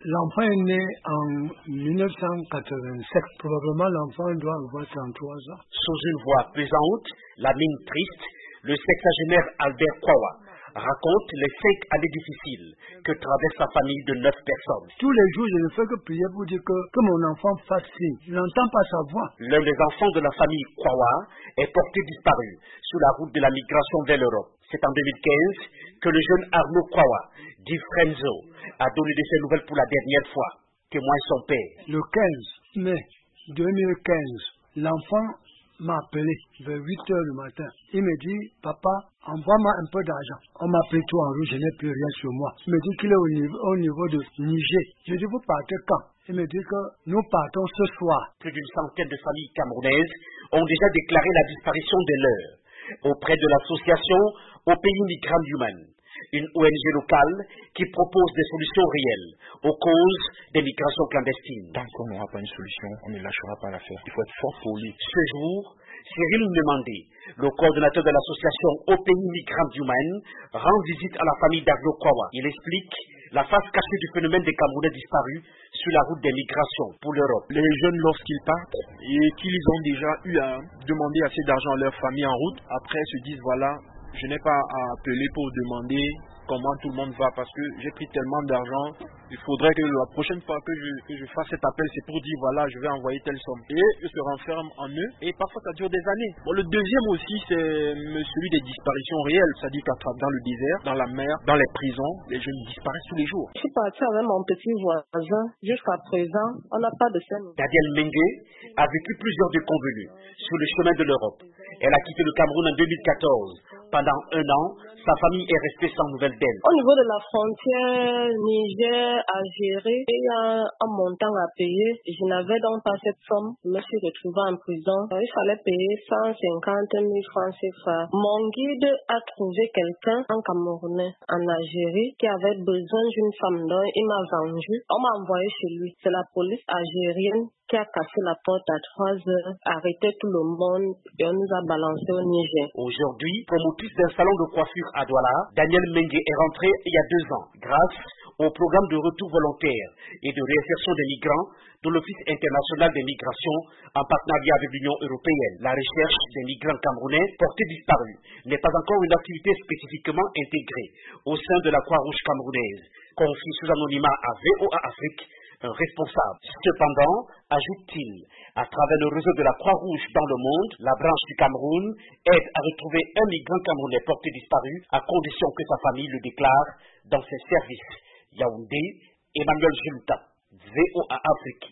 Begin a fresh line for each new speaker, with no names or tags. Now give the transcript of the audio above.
L'enfant est né en 1987. Probablement l'enfant doit avoir 33 ans.
Sous une voix pesante, la mine triste, le sexagénaire Albert Kwawa raconte les 5 années difficiles que traverse sa famille de 9 personnes.
Tous les jours, je ne fais que prier pour dire que mon enfant fasse signe. Je n'entends pas sa voix.
L'un des enfants de la famille Kwawa est porté disparu sur la route de la migration vers l'Europe. C'est en 2015 que le jeune Arnaud Kwawa, dit Frenzo, a donné de ses nouvelles pour la dernière fois, témoigne son père.
Le 15 mai 2015, l'enfant m'a appelé vers 8 heures du matin. Il me dit, papa, envoie-moi un peu d'argent. On m'a pris tout en rouge, je n'ai plus rien sur moi. Il me dit qu'il est au niveau de Niger. Je dis, vous partez quand? Il me dit que nous partons ce soir.
Plus d'une centaine de familles camerounaises ont déjà déclaré la disparition des leurs auprès de l'association Au Pays Migrants Humains, une ONG locale qui propose des solutions réelles aux causes des migrations clandestines.
Tant qu'on n'aura pas une solution, on ne lâchera pas l'affaire. Il faut être fort poli.
Ce jour, Cyril Ndemandé, le coordonnateur de l'association Au Pays Migrants Humains, rend visite à la famille d'Arnaud Kwawa. Il explique la face cachée du phénomène des Camerounais disparus sur la route des migrations pour l'Europe.
Les jeunes, lorsqu'ils partent et qu'ils ont déjà eu à demander assez d'argent à leur famille en route, après se disent voilà, je n'ai pas à appeler pour demander comment tout le monde va parce que j'ai pris tellement d'argent. Il faudrait que la prochaine fois que je fasse cet appel, c'est pour dire voilà, je vais envoyer telle somme. Et ils se renferment en eux et parfois ça dure des années. Bon, le deuxième aussi, c'est celui des disparitions réelles, c'est-à-dire dans le désert, dans la mer, dans les prisons, les jeunes disparaissent tous les jours.
Je suis parti avec mon petit voisin. Jusqu'à présent, on n'a pas de scène.
Daniel Mengue a vécu plusieurs déconvenues sur le chemin de l'Europe. Elle a quitté le Cameroun en 2014. Pendant 1 an, sa famille est restée sans nouvelles d'elle.
Au niveau de la frontière Niger-Algérie, il y a un montant à payer. Je n'avais donc pas cette somme. Je me suis retrouvée en prison. Il fallait payer 150 000 francs CFA. Mon guide a trouvé quelqu'un, un Camerounais en Algérie, qui avait besoin d'une femme. Donc il m'a vendu. On m'a envoyé chez lui. C'est la police algérienne qui a cassé la porte à 3 heures, arrêté tout le monde et on nous a balancé au Niger.
Aujourd'hui, promotrice d'un salon de coiffure à Douala, Daniel Mengue est rentrée il y a 2 ans grâce au programme de retour volontaire et de réinsertion des migrants de l'Office international des migrations en partenariat avec l'Union européenne. La recherche des migrants camerounais portés disparus n'est pas encore une activité spécifiquement intégrée au sein de la Croix-Rouge camerounaise, confie sous anonymat à VOA Afrique un responsable. Cependant, ajoute-t-il, à travers le réseau de la Croix-Rouge dans le monde, la branche du Cameroun aide à retrouver un migrant camerounais porté disparu à condition que sa famille le déclare dans ses services. Yaoundé, Emmanuel Julta, VOA Afrique.